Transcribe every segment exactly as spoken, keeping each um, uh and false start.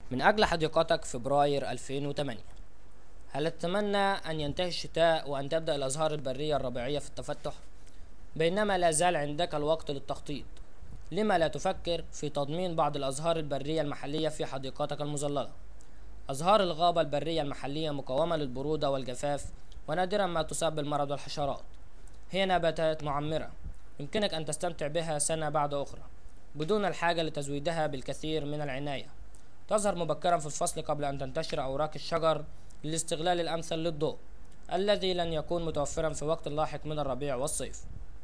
من أجل حديقتك فبراير ألفين وثمانية. هل تتمنى أن ينتهي الشتاء وأن تبدأ الأزهار البرية الربيعية في التفتح؟ بينما لا زال عندك الوقت للتخطيط، لما لا تفكر في تضمين بعض الأزهار البرية المحلية في حديقتك المظللة؟ أزهار الغابة البرية المحلية مقاومة للبرودة والجفاف، ونادرا ما تصاب بالمرض والحشرات. هي نباتات معمرة يمكنك أن تستمتع بها سنة بعد أخرى بدون الحاجة لتزويدها بالكثير من العناية. تظهر مبكرا في الفصل قبل أن تنتشر أوراق الشجر للاستغلال الأمثل للضوء الذي لن يكون متوفرا في وقت لاحق من الربيع والصيف.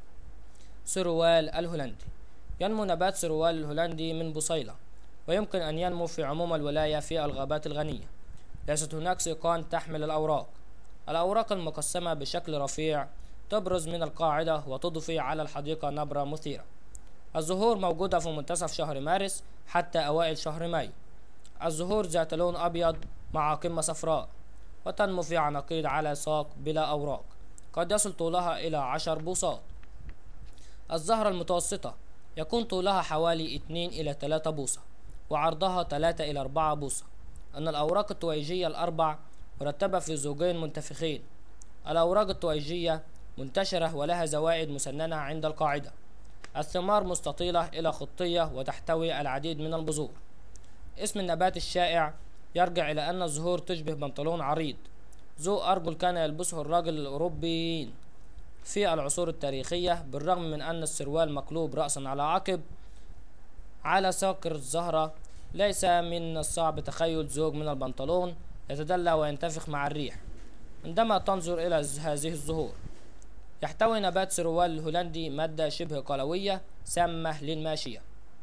سروال الهولندي. ينمو نبات سروال الهولندي من بصيلة، ويمكن أن ينمو في عموم الولاية في الغابات الغنية. ليست هناك سيقان تحمل الأوراق. الأوراق المقسمة بشكل رفيع تبرز من القاعدة وتضفي على الحديقة نبرة مثيرة. الزهور موجودة في منتصف شهر مارس حتى أوائل شهر مايو. الزهور ذات لون أبيض مع قمة صفراء، وتنمو في عناقيد على ساق بلا أوراق، قد يصل طولها إلى عشر بوصات. الزهرة المتوسطة يكون طولها حوالي اثنين إلى ثلاثة بوصة، وعرضها ثلاثة إلى أربعة بوصة. أن الأوراق التويجية الأربع مرتبة في زوجين منتفخين. الأوراق التويجية منتشرة ولها زوائد مسننة عند القاعدة. الثمار مستطيلة إلى خطية وتحتوي العديد من البذور. اسم النبات الشائع يرجع إلى أن الزهور تشبه بنطلون عريض ذو أرجل كان يلبسه الرجل الأوروبيين في العصور التاريخية، بالرغم من أن السروال مقلوب رأسا على عقب على ساق الزهرة. ليس من الصعب تخيل زوج من البنطلون يتدلى وينتفخ مع الريح عندما تنظر إلى هذه الزهور. يحتوي نبات سروال الهولندي مادة شبه قلوية سامة للماشية.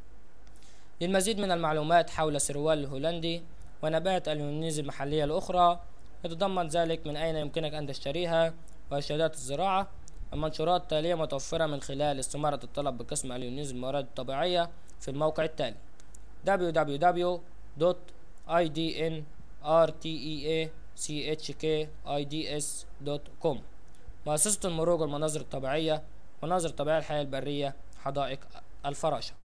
للمزيد من المعلومات حول سروال الهولندي ونبات اليونيز المحلية الأخرى، يتضمن ذلك من أين يمكنك أن تشتريها وإرشادات الزراعة. المنشورات التالية متوفرة من خلال استمارة الطلب بقسم اليونيز الموارد الطبيعية في الموقع التالي: دبليو دبليو دبليو دوت اي دي ان ار تي اي اي سي اتش كي اي دي اس دوت كوم. مؤسسة المروج والمناظر الطبيعية، مناظر طبيعية الحياة البرية، حدائق الفراشة.